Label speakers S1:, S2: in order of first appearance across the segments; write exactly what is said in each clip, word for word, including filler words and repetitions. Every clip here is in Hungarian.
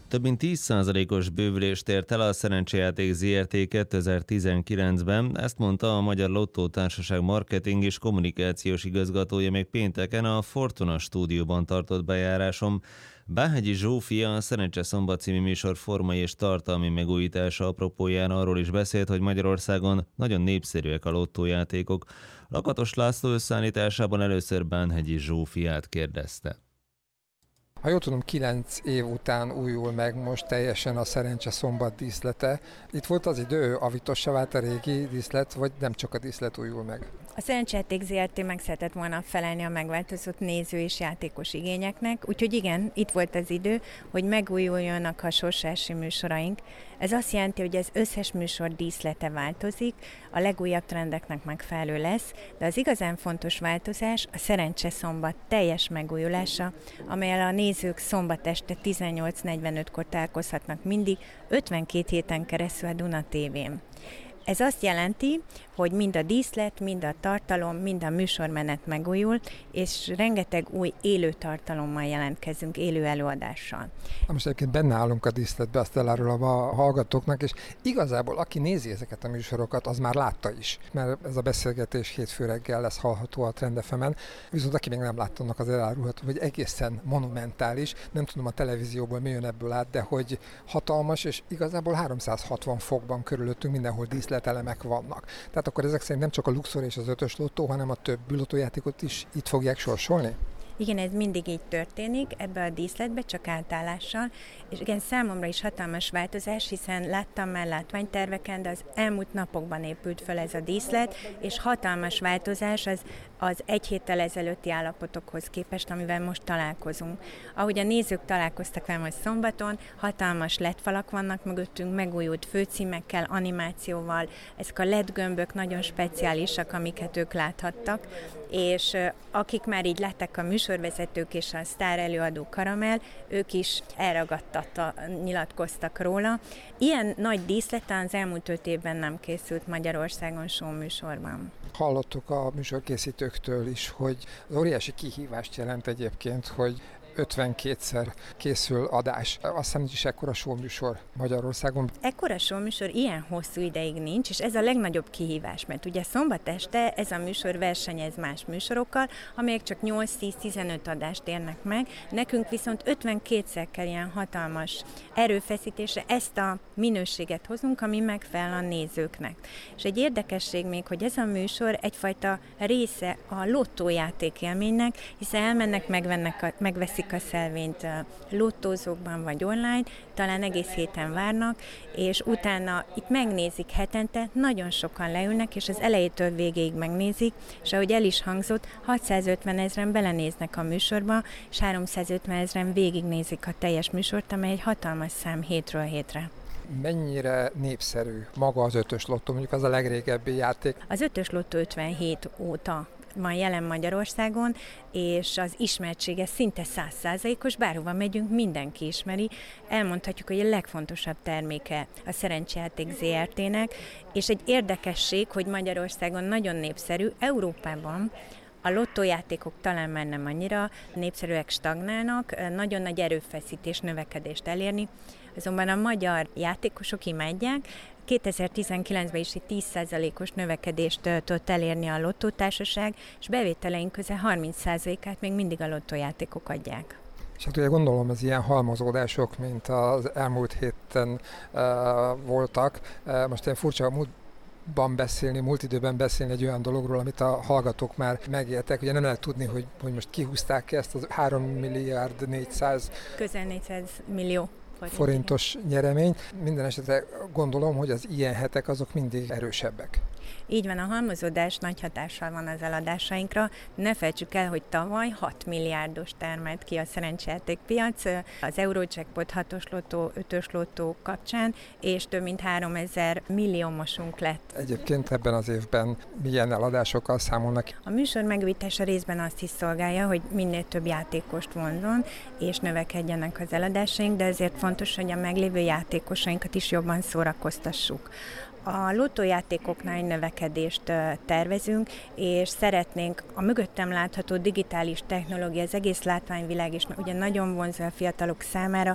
S1: Több mint tíz százalékos bővülést ért el a Szerencsejáték zé er té kétezer-tizenkilencben, ezt mondta a Magyar Lottó Társaság marketing és kommunikációs igazgatója még pénteken a Fortuna stúdióban tartott bejáráson. Bánhegyi Zsófia, a Szerencse Szombat című műsor formai és tartalmi megújítása apropóján arról is beszélt, hogy Magyarországon nagyon népszerűek a lottójátékok. Lakatos László összeállításában először Bánhegyi Zsófiát kérdezte.
S2: Ha jól tudom, kilenc év után újul meg most teljesen a Szerencse Szombat díszlete. Itt volt az idő, avitossá vált a régi díszlet, vagy nem csak a díszlet újul meg?
S3: A Szerencsejáték zé er té meg szeretett volna felelni a megváltozott néző és játékos igényeknek, úgyhogy igen, itt volt az idő, hogy megújuljanak a sorsási műsoraink. Ez azt jelenti, hogy az összes műsor díszlete változik, a legújabb trendeknek megfelelő lesz, de az igazán fontos változás a Szerencse Szombat teljes megújulása, amellyel a nézők szombat este tizennyolc negyvenötkor találkozhatnak mindig, ötvenkét héten keresztül a Duna tévén. Ez azt jelenti, hogy mind a díszlet, mind a tartalom, mind a műsormenet megújul, és rengeteg új élő tartalommal jelentkezünk, élő előadással.
S2: Most egyébként benne állunk a díszletbe, azt elárulom a hallgatóknak, és igazából aki nézi ezeket a műsorokat, az már látta is, mert ez a beszélgetés hétfő reggel lesz hallható a Trend ef emen, viszont aki még nem látta, annak az elárulható, hogy egészen monumentális, nem tudom a televízióból mi jön ebből át, de hogy hatalmas, és igazából háromszázhatvan fokban körülöttünk mindenhol díszletelemek vannak. Tehát akkor ezek szerint nem csak a Luxor és az ötös lottó, hanem a többi lottójátékot is itt fogják sorsolni?
S3: Igen, ez mindig így történik, ebbe a díszletbe, csak átállással, és igen, számomra is hatalmas változás, hiszen láttam már látványterveken, de az elmúlt napokban épült fel ez a díszlet, és hatalmas változás az, az egy héttel ezelőtti állapotokhoz képest, amivel most találkozunk. Ahogy a nézők találkoztak velem most szombaton, hatalmas el é dé falak vannak mögöttünk, megújult főcímekkel, animációval, ezek a el é dé gömbök nagyon speciálisak, amiket ők láthattak, és akik már így látták a műsorvezetők és a sztár előadó Karamell, ők is elragadtatta, nyilatkoztak róla. Ilyen nagy díszleten az elmúlt öt évben nem készült Magyarországon show műsorban.
S2: Hallottuk a műsorkészítőktől is, hogy az óriási kihívást jelent egyébként, hogy ötvenkétszer készül adás. Azt hiszem, nincs is ekkora showműsor Magyarországon.
S3: Ekkora showműsor ilyen hosszú ideig nincs, és ez a legnagyobb kihívás, mert ugye szombat este ez a műsor versenyez más műsorokkal, amelyek csak nyolc-tíz-tizenöt adást érnek meg, nekünk viszont ötvenkétszer kell ilyen hatalmas erőfeszítésre ezt a minőséget hozunk, ami megfelel a nézőknek. És egy érdekesség még, hogy ez a műsor egyfajta része a lottójáték élménynek, hiszen elmennek, megvennek a, megveszik a szelvényt lottózókban vagy online, talán egész héten várnak, és utána itt megnézik hetente, nagyon sokan leülnek, és az elejétől végéig megnézik, és ahogy el is hangzott, hatszázötven ezren belenéznek a műsorba, és háromszázötven ezren végignézik a teljes műsort, amely egy hatalmas szám hétről hétre.
S2: Mennyire népszerű maga az ötös lottó, mondjuk az a legrégebbi játék?
S3: Az ötös lottó ötvenhét óta van jelen Magyarországon, és az ismertsége szinte száz százalékos, bárhova megyünk, mindenki ismeri. Elmondhatjuk, hogy a legfontosabb terméke a Szerencsejáték zé er té-nek, és egy érdekesség, hogy Magyarországon nagyon népszerű, Európában a lottójátékok talán már nem annyira népszerűek, stagnálnak, nagyon nagy erőfeszítés, növekedést elérni, azonban a magyar játékosok imádják. kétezer-tizenkilencben is egy tíz százalékos növekedést tudott elérni a lottótársaság, és bevételeink közel harminc százalékát még mindig a lottójátékok adják.
S2: És hát ugye gondolom, az ilyen halmozódások, mint az elmúlt héten uh, voltak, uh, most ilyen furcsa múlt Ban beszélni, múlt időben beszélni egy olyan dologról, amit a hallgatók már megéltek. Ugye nem lehet tudni, hogy, hogy most kihúzták ezt az három milliárd négyszáz
S3: közel négyszáz millió forint.
S2: forintos nyereményt. Minden esetre gondolom, hogy az ilyen hetek azok mindig erősebbek.
S3: Így van, a halmozódás nagy hatással van az eladásainkra. Ne felejtsük el, hogy tavaly hat milliárdos termelt ki a szerencsejáték piac, az Eurojackpot hatos lottó, ötös lottó kapcsán, és több mint háromezer milliómosunk lett.
S2: Egyébként ebben az évben milyen eladásokkal számolnak?
S3: A műsor megújítása részben azt is szolgálja, hogy minél több játékost vonzon, és növekedjenek az eladásaink, de ezért fontos, hogy a meglévő játékosainkat is jobban szórakoztassuk. A lottójátékoknál egy növekedést tervezünk, és szeretnénk a mögöttem látható digitális technológia, az egész látványvilág is ugye nagyon vonzó a fiatalok számára,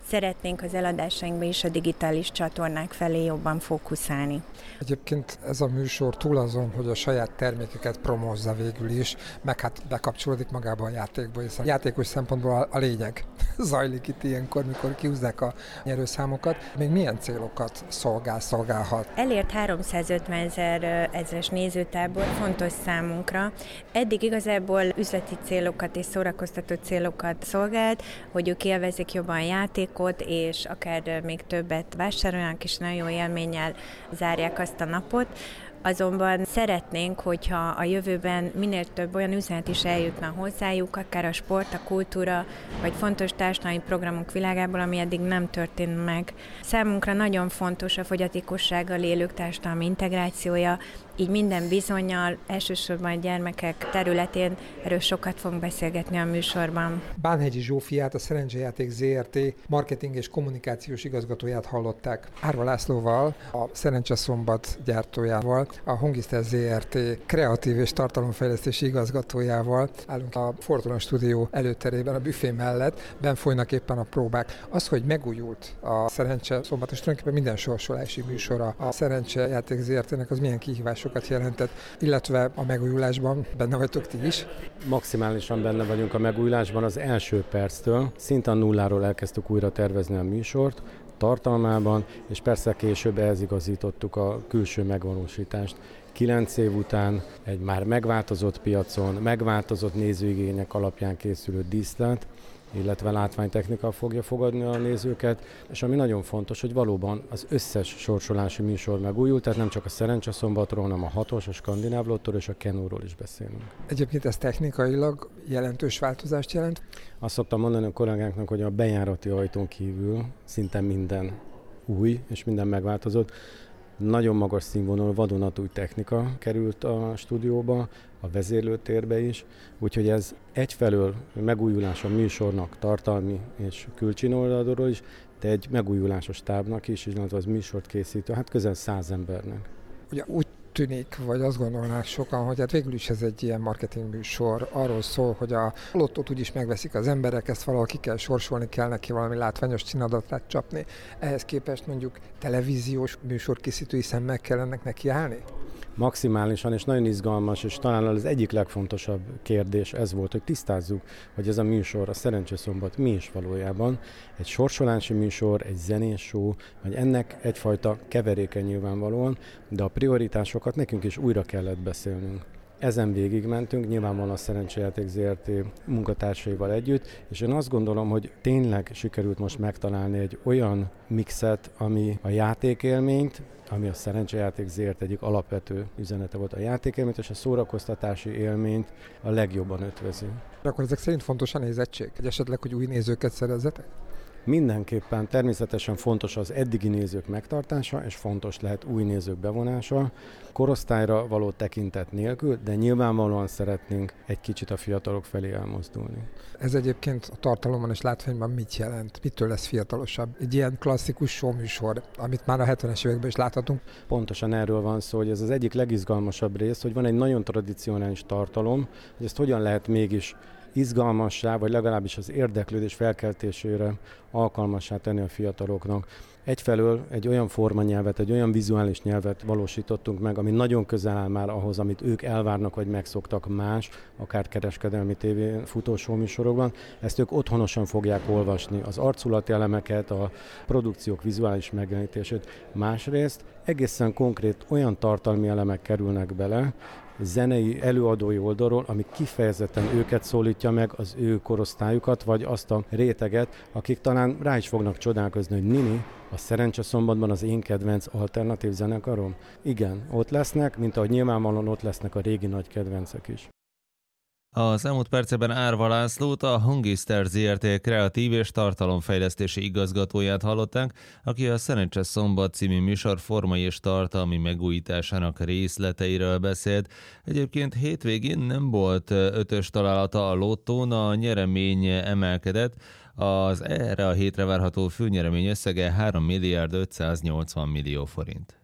S3: szeretnénk az eladásainkban is a digitális csatornák felé jobban fókuszálni.
S2: Egyébként ez a műsor túl azon, hogy a saját termékeket promózza végül is, meg hát bekapcsolódik magába a játékba, hiszen a játékos szempontból a lényeg zajlik itt ilyenkor, mikor kihúzzák a nyerőszámokat. Még milyen célokat szolgál, szolgálhat?
S3: Elért háromszázötvenezer ezres nézőtábor fontos számunkra. Eddig igazából üzleti célokat és szórakoztató célokat szolgált, hogy ők élvezik jobban a játékot, és akár még többet vásárolnak, és nagyon jó élménnyel zárják azt a napot. Azonban szeretnénk, hogyha a jövőben minél több olyan üzenet is eljutna hozzájuk, akár a sport, a kultúra, vagy fontos társadalmi programok világából, ami eddig nem történt meg. Számunkra nagyon fontos a fogyatékossággal élők társadalmi integrációja, így minden bizonnyal, elsősorban a gyermekek területén erről sokat fogunk beszélgetni a műsorban.
S2: Bánhegyi Zsófiát, a Szerencsejáték zé er té marketing és kommunikációs igazgatóját hallották. Árva Lászlóval, a Szerencseszombat gyártójával, a Hongister zé er té kreatív és tartalomfejlesztési igazgatójával állunk a Fortuna Stúdió előterében, a büfé mellett, benn folynak éppen a próbák. Az, hogy megújult a Szerencseszombat, és tulajdonképpen minden sorsolási műsora a Szerencsejáték zé er té-nek, az milyen kihívásokat jelentett, illetve a megújulásban benne vagytok ti is?
S4: Maximálisan benne vagyunk a megújulásban az első perctől. Szinte a nulláról elkezdtük újra tervezni a műsort, tartalmában, és persze később ehhez igazítottuk a külső megvalósítást. Kilenc év után egy már megváltozott piacon, megváltozott nézőigények alapján készülő díszlet, illetve látványtechnika fogja fogadni a nézőket, és ami nagyon fontos, hogy valóban az összes sorsolási műsor megújult, tehát nem csak a Szerencseszombatról, hanem a hatos, a Skandináv Lottóról és a Kenóról is beszélünk.
S2: Egyébként ez technikailag jelentős változást jelent?
S4: Azt szoktam mondani a kollégáknak, hogy a bejárati ajtón kívül szinte minden új, és minden megváltozott. Nagyon magas színvonalú, vadonatúj technika került a stúdióba, a vezérlőtérbe is, úgyhogy ez egyfelől megújulás a műsornak tartalmi és külcsin oldalról is, de egy megújulásos stábnak is, illetve az műsort készítő, hát közel száz embernek.
S2: Ugye úgy tűnik, vagy azt gondolnák sokan, hogy hát végül is ez egy ilyen marketing műsor. Arról szól, hogy a lottót úgyis megveszik az emberek, ezt valahol ki kell sorsolni, kell neki valami látványos cínadatát csapni. Ehhez képest mondjuk televíziós műsorkészítői szemmel kell ennek nekiállni?
S4: Maximálisan, és nagyon izgalmas, és talán az egyik legfontosabb kérdés ez volt, hogy tisztázzuk, hogy ez a műsor, a Szerencseszombat mi is valójában. Egy sorsolási műsor, egy zenés show, vagy ennek egyfajta keveréke nyilvánvalóan, de a prioritásokat nekünk is újra kellett beszélnünk. Ezen végigmentünk, nyilvánvalóan a Szerencsejáték zé er té munkatársaival együtt, és én azt gondolom, hogy tényleg sikerült most megtalálni egy olyan mixet, ami a játékélményt, ami a Szerencsejáték zé er té egyik alapvető üzenete volt, a játékélményt és a szórakoztatási élményt a legjobban ötvözi.
S2: Akkor ezek szerint fontos a nézettség? Egy esetleg, hogy új nézőket szerezzetek?
S4: Mindenképpen természetesen fontos az eddigi nézők megtartása, és fontos lehet új nézők bevonása, korosztályra való tekintet nélkül, de nyilvánvalóan szeretnénk egy kicsit a fiatalok felé elmozdulni.
S2: Ez egyébként a tartalomban és látványban mit jelent? Mitől lesz fiatalosabb? Egy ilyen klasszikus showműsor, amit már a hetvenes években is láthatunk.
S4: Pontosan erről van szó, hogy ez az egyik legizgalmasabb rész, hogy van egy nagyon tradicionális tartalom, hogy ezt hogyan lehet mégis izgalmassá, vagy legalábbis az érdeklődés felkeltésére alkalmassá tenni a fiataloknak. Egyfelől egy olyan formanyelvet, egy olyan vizuális nyelvet valósítottunk meg, ami nagyon közel áll már ahhoz, amit ők elvárnak, vagy megszoktak más, akár kereskedelmi tévén futó showműsorokban. Ezt ők otthonosan fogják olvasni, az arculati elemeket, a produkciók vizuális megjelenítését. Másrészt egészen konkrét olyan tartalmi elemek kerülnek bele, zenei előadói oldalról, ami kifejezetten őket szólítja meg, az ő korosztályukat, vagy azt a réteget, akik talán rá is fognak csodálkozni, hogy Nini, a Szerencseszombatban az én kedvenc alternatív zenekarom? Igen, ott lesznek, mint ahogy nyilvánvalóan ott lesznek a régi nagy kedvencek is.
S1: Az elmúlt perceben Árva Lászlót, a Hongister zé er té kreatív és tartalomfejlesztési igazgatóját hallották, aki a Szerencseszombat című műsor formai és tartalmi megújításának részleteiről beszélt. Egyébként hétvégén nem volt ötös találata a lottón, a nyeremény emelkedett, az erre a hétre várható főnyeremény összege három milliárd ötszáznyolcvan millió forint.